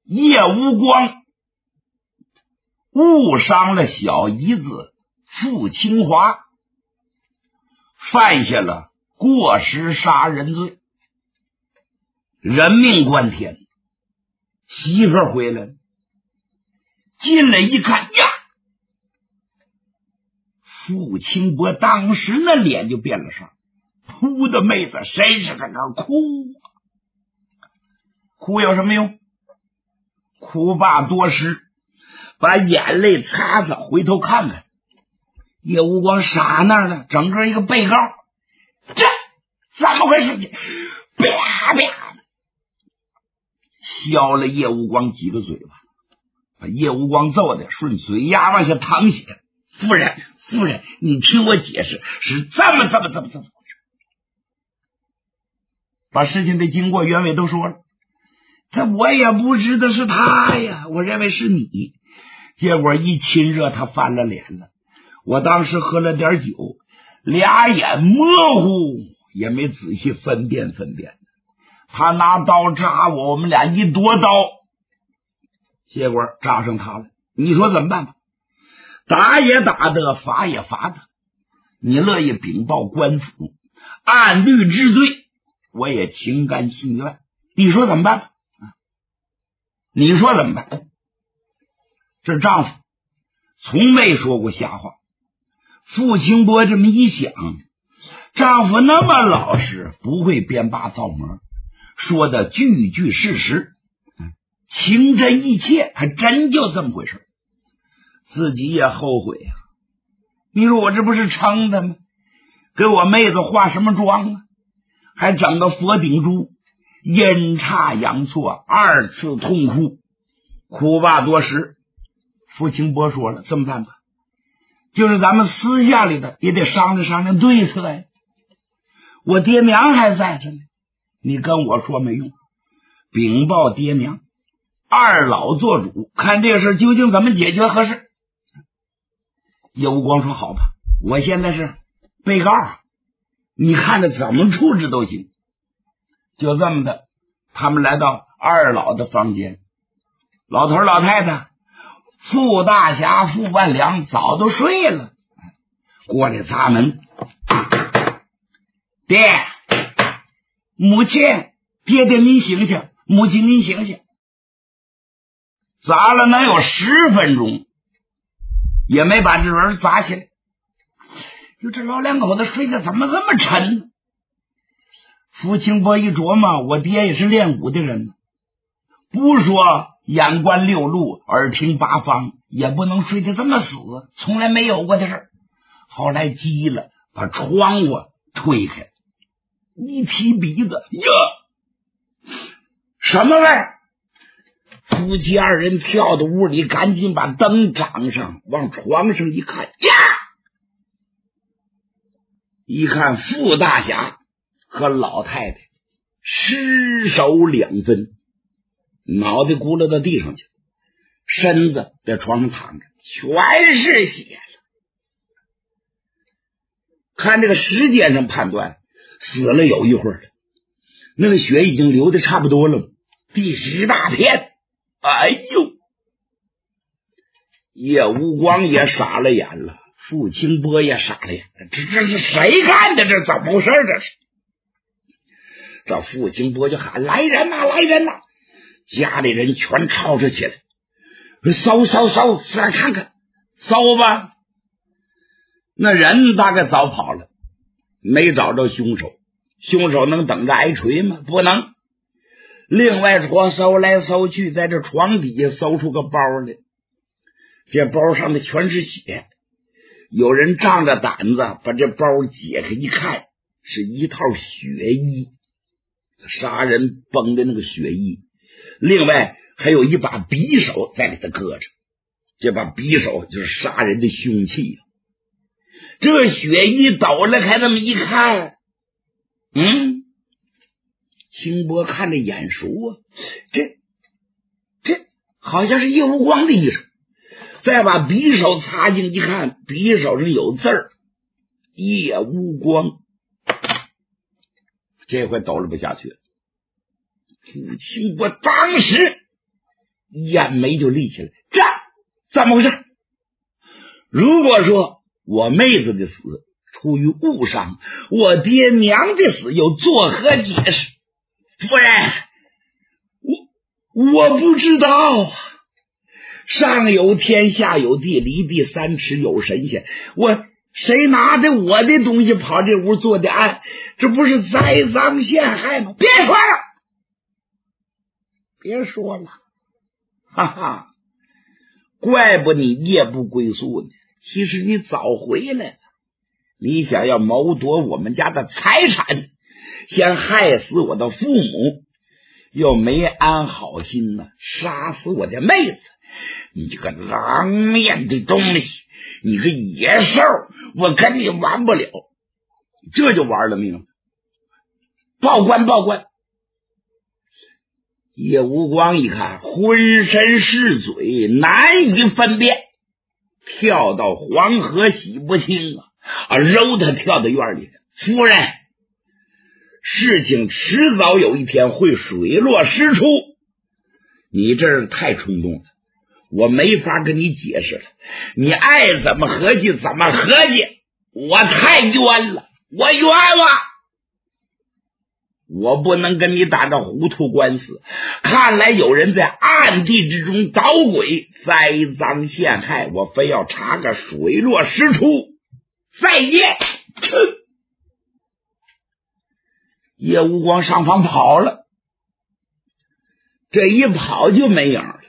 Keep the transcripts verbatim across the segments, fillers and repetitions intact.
叶无光误伤了小姨子傅清华，犯下了过失杀人罪，人命关天。媳妇儿回来了，进来一看呀，傅清波当时那脸就变了色，哭的妹子谁是在那哭？哭有什么用？哭罢多时，把眼泪擦擦，回头看看，叶无光傻那儿了，整个一个被告，这怎么回事？啪啪削了叶无光几个嘴巴，把叶无光揍的顺嘴牙往下淌血。夫人，夫人，你听我解释，是这么这么这么这么回事。把事情的经过原委都说了，这我也不知道是他呀，我认为是你。结果一亲热，他翻了脸了。我当时喝了点酒，俩眼模糊，也没仔细分辨分辨。他拿刀扎我，我们俩一夺刀，结果扎上他了。你说怎么办吧？打也打的，罚也罚的。你乐意禀报官府，按律治罪，我也情甘情愿。你说怎么办吧？你说怎么办？这丈夫从没说过瞎话。傅清波这么一想，丈夫那么老实，不会编八造模，说的句句事实，情真意切，还真就这么回事。自己也后悔呀、啊！你说我这不是撑的吗？给我妹子化什么妆啊？还整个佛顶珠，阴差阳错，二次痛哭，哭罢多时。傅清波说了，这么办吧，就是咱们私下里的也得商量商量对策呀。我爹娘还在这呢，你跟我说没用，禀报爹娘，二老做主，看这事究竟怎么解决合适。叶无光说好吧，我现在是被告，你看着怎么处置都行。就这么的，他们来到二老的房间，老头老太太傅大侠傅万良早都睡了，过来砸门，爹母亲，爹爹您醒醒，母亲您醒醒。砸了能有十分钟，也没把这人砸起来。就这老两口子睡得怎么这么沉呢？傅清波一琢磨，我爹也是练武的人，不说眼观六路，耳听八方，也不能睡得这么死，从来没有过的事。后来急了，把窗户推开，一提鼻子，呀，什么味儿？夫妻二人跳到屋里，赶紧把灯掌上，往床上一看，呀，一看傅大侠和老太太尸首两分，脑袋咕噜到地上去，身子在床上躺着，全是血了。看这个时间上判断，死了有一会儿了，那个血已经流的差不多了，第十大片。哎呦！叶无光也傻了眼了，傅清波也傻了眼了，这这是谁干的？这怎么回事？这是这傅清波就喊来人呐、啊、来人呐、啊、家里人全吵着起来，搜搜搜，来看看，搜吧。那人大概早跑了，没找着凶手，凶手能等着挨锤吗？不能。另外说搜来搜去，在这床底下搜出个包来，这包上面全是血。有人仗着胆子把这包解开一看，是一套血衣，杀人绷的那个血衣，另外还有一把匕首在里头搁着，这把匕首就是杀人的凶器。这血衣抖了开，这么一看，嗯，清波看着眼熟啊，这这好像是叶无光的衣裳。再把匕首擦净一看，匕首上有字儿，叶无光。这回抖了不下去了。傅清波当时眼眉就立起来，这怎么回事？如果说我妹子的死出于误伤，我爹娘的死又作何解释？夫人，我我不知道啊。上有天下有地，离地三尺有神仙，我谁拿的我的东西跑这屋做的案，这不是栽赃陷害吗？别说了，别说了，哈哈，怪不你夜不归宿呢。其实你早回来了，你想要谋夺我们家的财产，想害死我的父母，又没安好心呢，杀死我的妹子。你这个狼面的东西，你个野兽，我跟你玩不了，这就玩了命了。报官报官！叶无光一看浑身是嘴，难以分辨，跳到黄河洗不清啊！啊，揉他跳到院里。夫人，事情迟早有一天会水落石出，你这是太冲动了，我没法跟你解释了，你爱怎么合计怎么合计，我太冤了，我冤枉，我不能跟你打这糊涂官司。看来有人在暗地之中捣鬼，栽赃陷害，我非要查个水落石出。再见！叶无光上房跑了，这一跑就没影了。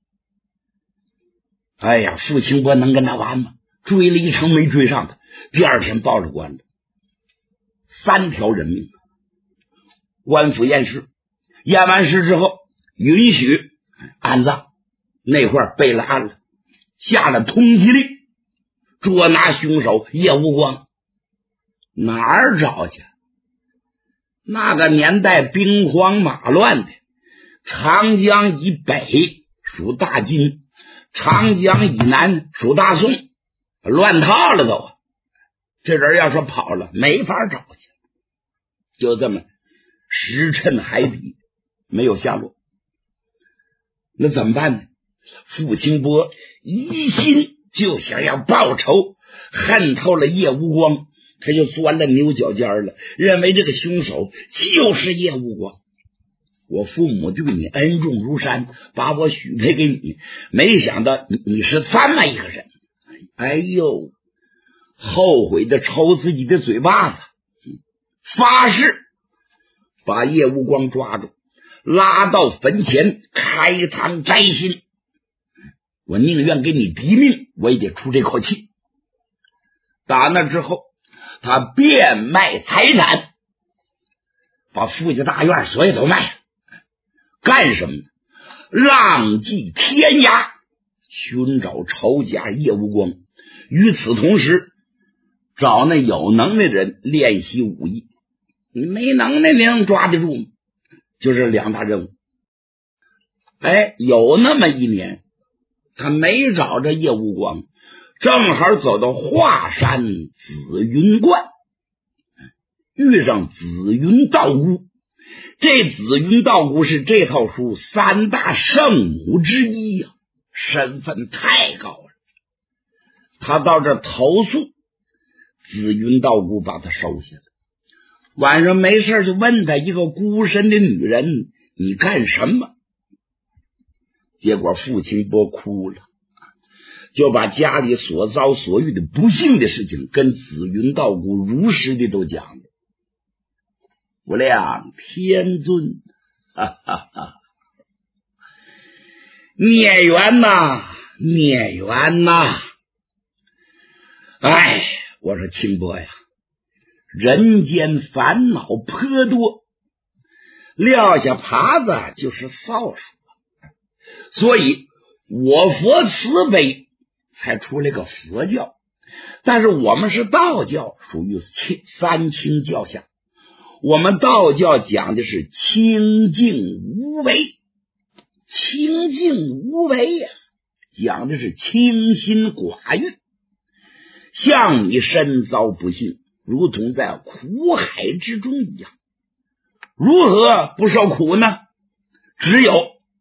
哎呀，傅清波能跟他完吗？追了一程没追上他，第二天报了官了，三条人命。官府验尸，验完尸之后允许安葬，那会儿备了案了，下了通缉令，捉拿凶手叶无光。哪儿找去？那个年代兵荒马乱的，长江以北属大金，长江以南属大宋，乱套了都。这人要说跑了，没法找去，就这么石沉海底，没有下落。那怎么办呢？傅清波一心就想要报仇，恨透了叶无光，他就钻了牛角尖了，认为这个凶手就是叶无光。我父母对你恩重如山，把我许配给你，没想到你你是这么一个人。哎呦，后悔的抽自己的嘴巴子，发誓把叶无光抓住，拉到坟前开膛摘心，我宁愿给你毙命，我也得出这口气。打那之后，他变卖财产，把傅家大院所有都卖了，干什么呢？浪迹天涯，寻找仇家叶无光。与此同时，找那有能耐的人练习武艺。你没能耐，你能抓得住吗？就是两大任务。哎，有那么一年，他没找着叶无光，正好走到华山紫云观，遇上紫云道姑。这紫云道姑是这套书三大圣母之一呀、啊，身份太高了。他到这投诉，紫云道姑把他收下了。晚上没事就问他，一个孤身的女人，你干什么？结果傅清波哭了，就把家里所遭所遇的不幸的事情跟紫云道姑如实的都讲了。无量天尊，哈哈哈！孽缘呐，孽缘呐！哎，我说清波呀，人间烦恼颇多，撂下耙子就是扫帚，所以我佛慈悲才出来个佛教，但是我们是道教，属于三清教下。我们道教讲的是清净无为，清净无为呀、啊，讲的是清心寡欲。像你身遭不幸，如同在苦海之中一样，如何不受苦呢？只有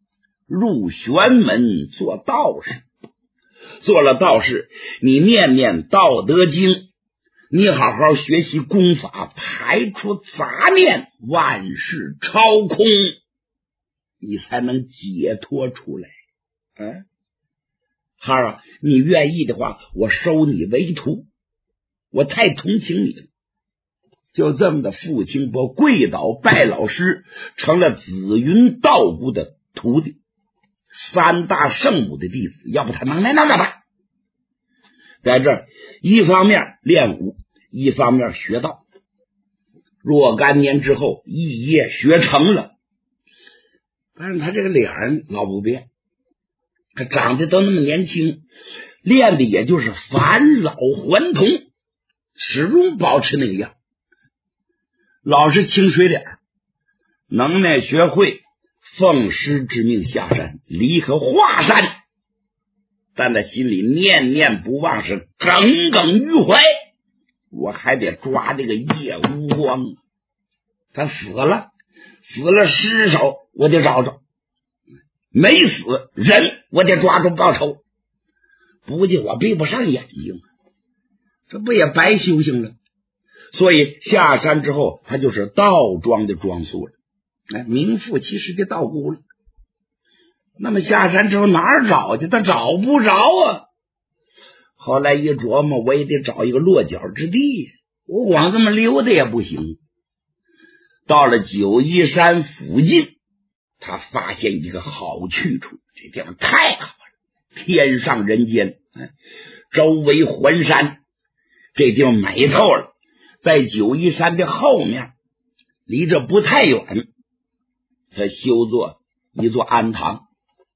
入玄门做道士。做了道士，你念念道德经，你好好学习功法，排除杂念，万事超空，你才能解脱出来。嗯，孩儿啊，你愿意的话，我收你为徒，我太同情你了。就这么的，傅清波跪倒拜老师，成了紫云道姑的徒弟，三大圣母的弟子。要不他能耐那么大，在这儿一方面练武，一方面学道。若干年之后，一夜学成了，但是他这个脸老不变，他长得都那么年轻，练的也就是返老还童，始终保持那个样，老是清水脸。能耐学会，奉师之命下山，离开华山，但他心里念念不忘，是耿耿于怀。我还得抓这个叶无光，他死了，死了尸首我得找找，没死人我得抓住报仇，不济我闭不上眼睛，这不也白修行了？所以下山之后，他就是道庄的庄宿了，哎，名副其实的道姑了。那么下山之后哪儿找去？他找不着啊。后来一琢磨，我也得找一个落脚之地，我光这么溜达也不行。到了九嶷山附近，他发现一个好去处，这地方太好了，天上人间，周围环山，这地方美透了。在九嶷山的后面，离这不太远，他修作一座庵堂，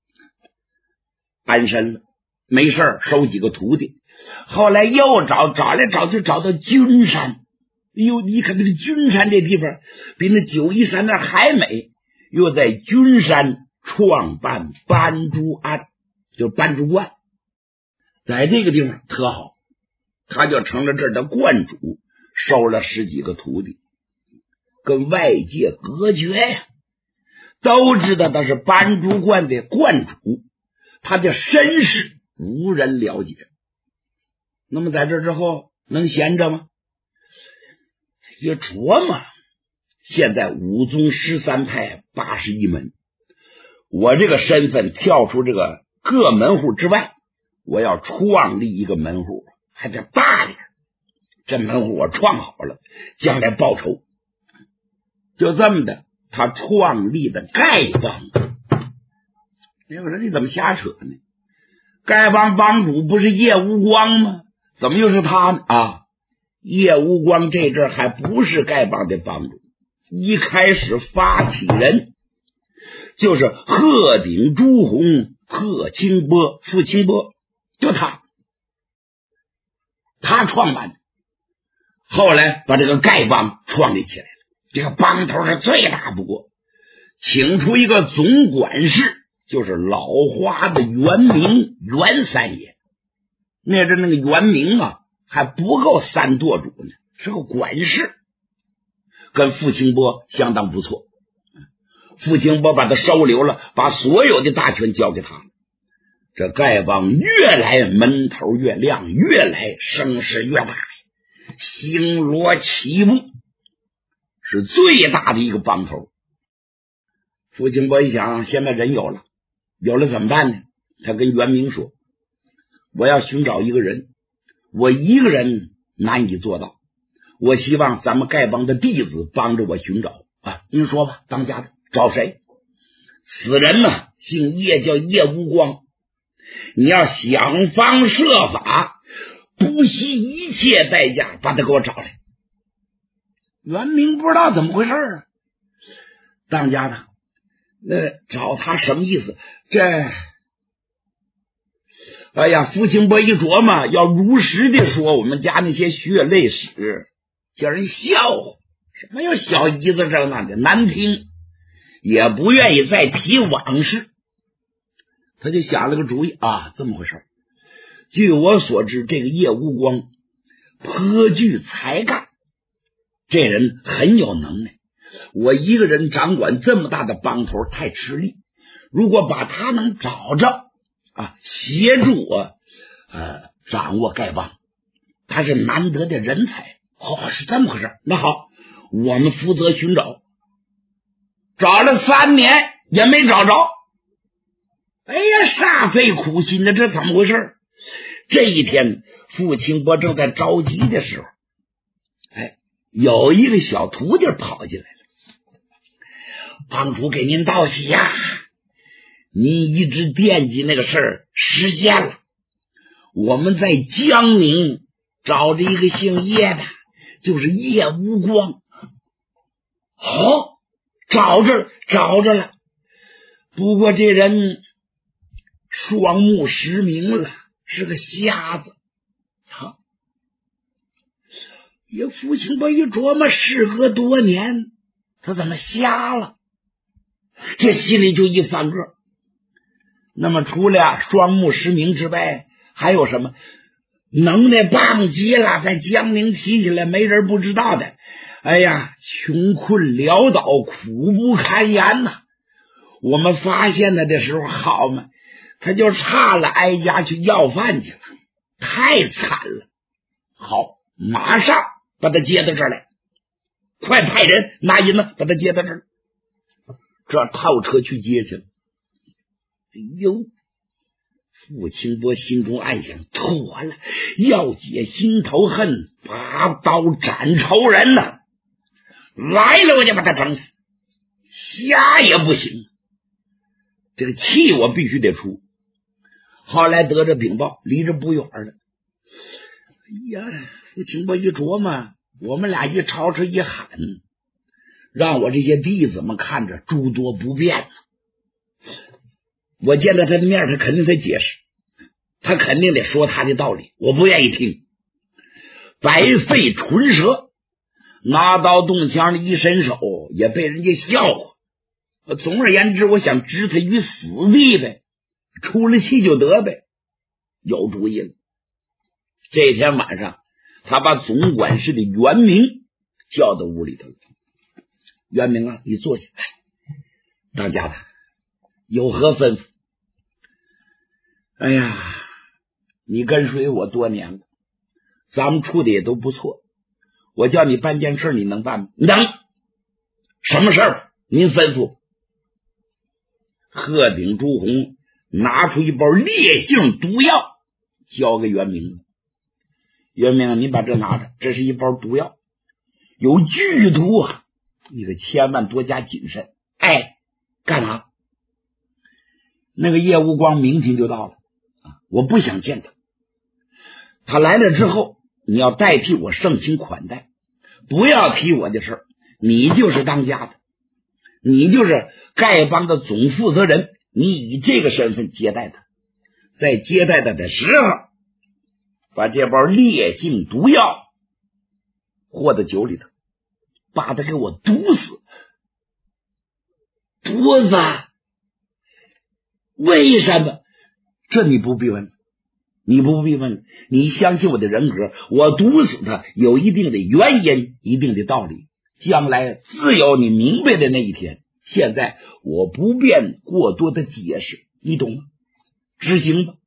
安身了，没事收几个徒弟。后来又找找来找去，找到君山。哎呦，你看这个君山这地方比那九嶷山那还美，又在君山创办斑竹庵，就是斑竹观，在这个地方特好，他就成了这儿的观主，收了十几个徒弟，跟外界隔绝呀。都知道他是斑竹观的观主，他的身世无人了解。那么在这之后能闲着吗？也琢磨，现在五宗十三派八十一门，我这个身份跳出这个各门户之外，我要创立一个门户，还得大点。这门户我创好了，将来报仇。就这么的，他创立的丐帮。我说你怎么瞎扯呢？丐帮帮主不是叶无光吗？怎么又是他呢？啊，叶无光这阵还不是丐帮的帮主，一开始发起人就是鹤顶朱红、贺清波、傅清波，就他，他创办的。后来把这个丐帮创立起来了，这个帮头是最大不过，请出一个总管事，就是老花的元明元三爷。那阵那个元明啊还不够三舵主呢，是个管事，跟傅清波相当不错。傅清波把他收留了，把所有的大权交给他。这丐帮越来门头越亮，越来声势越大，星罗棋布，是最大的一个帮头。傅清波一想，现在人有了，有了怎么办呢？他跟元明说，我要寻找一个人，我一个人难以做到，我希望咱们丐帮的弟子帮着我寻找啊！您说吧，当家的找谁？此人呢，姓叶，叫叶无光，你要想方设法，不惜一切代价把他给我找来。元明不知道怎么回事啊，当家的，那找他什么意思？这哎呀，傅清波一琢磨，要如实的说我们家那些血泪史，叫人笑话。什么叫小姨子这那的难听，也不愿意再提往事。他就想了个主意啊，这么回事。据我所知，这个叶无光颇具才干，这人很有能耐。我一个人掌管这么大的帮头太吃力， 如果把他能找着啊，协助我呃掌握丐帮，他是难得的人才。哦，是这么回事。那好，我们负责寻找。找了三年也没找着。哎呀，煞费苦心的，这怎么回事？这一天，傅清波正在着急的时候，哎，有一个小徒弟跑进来了。帮主给您道喜呀、啊！您一直惦记那个事儿实现了。我们在江宁找着一个姓叶的，就是叶无光。好，找着找着了。不过这人双目失明了，是个瞎子。好，也父亲我一琢磨，事隔多年，他怎么瞎了？这心里就一翻个。那么除了双目失明之外，还有什么能耐棒极了，在江宁提起来没人不知道的。哎呀，穷困潦倒，苦不堪言呐、啊！我们发现他的时候好嘛，他就差了挨家去要饭去了，太惨了。好，马上把他接到这儿来，快派人拿银子把他接到这儿。这套车去接去了。哎呦，傅清波心中暗想，妥了，要解心头恨，拔刀斩仇人呐！来了我就把他整死，瞎也不行，这个气我必须得出。后来得着禀报，离着不远了。哎呀，傅清波一琢磨，我们俩一吵吵一喊，让我这些弟子们看着诸多不便。我见到他的面，他肯定得解释，他肯定得说他的道理，我不愿意听，白费唇舌。拿刀动枪的一伸手，也被人家笑话。总而言之，我想置他于死地呗，出了气就得呗。有主意了。这天晚上，他把总管事的袁明叫到屋里头了。袁明啊，你坐下来。当家的有何吩咐？哎呀，你跟随我多年了，咱们处的也都不错。我叫你办件事，你能办吗？能。什么事儿？您吩咐。鹤顶朱红拿出一包烈性毒药，交给袁明。袁明，你把这拿着，这是一包毒药，有剧毒啊，你可千万多加谨慎。哎，干嘛？那个叶无光明天就到了，我不想见他。他来了之后，你要代替我盛情款待，不要提我的事儿。你就是当家的，你就是丐帮的总负责人，你以这个身份接待他。在接待他的时候，把这包烈性毒药和到酒里头，把他给我毒死。犊子，为什么？这你不必问，你不必问，你相信我的人格，我毒死他有一定的原因，一定的道理，将来自有你明白的那一天。现在我不便过多的解释，你懂吗？执行吧。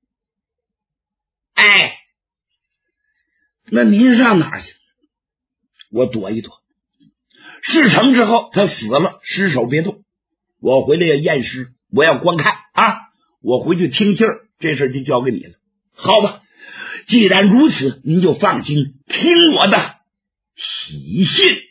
哎，那您上哪儿去？我躲一躲。事成之后他死了，尸首别动，我回来要验尸，我要观看啊！我回去听信儿，这事就交给你了。好吧，既然如此，您就放心听我的喜信。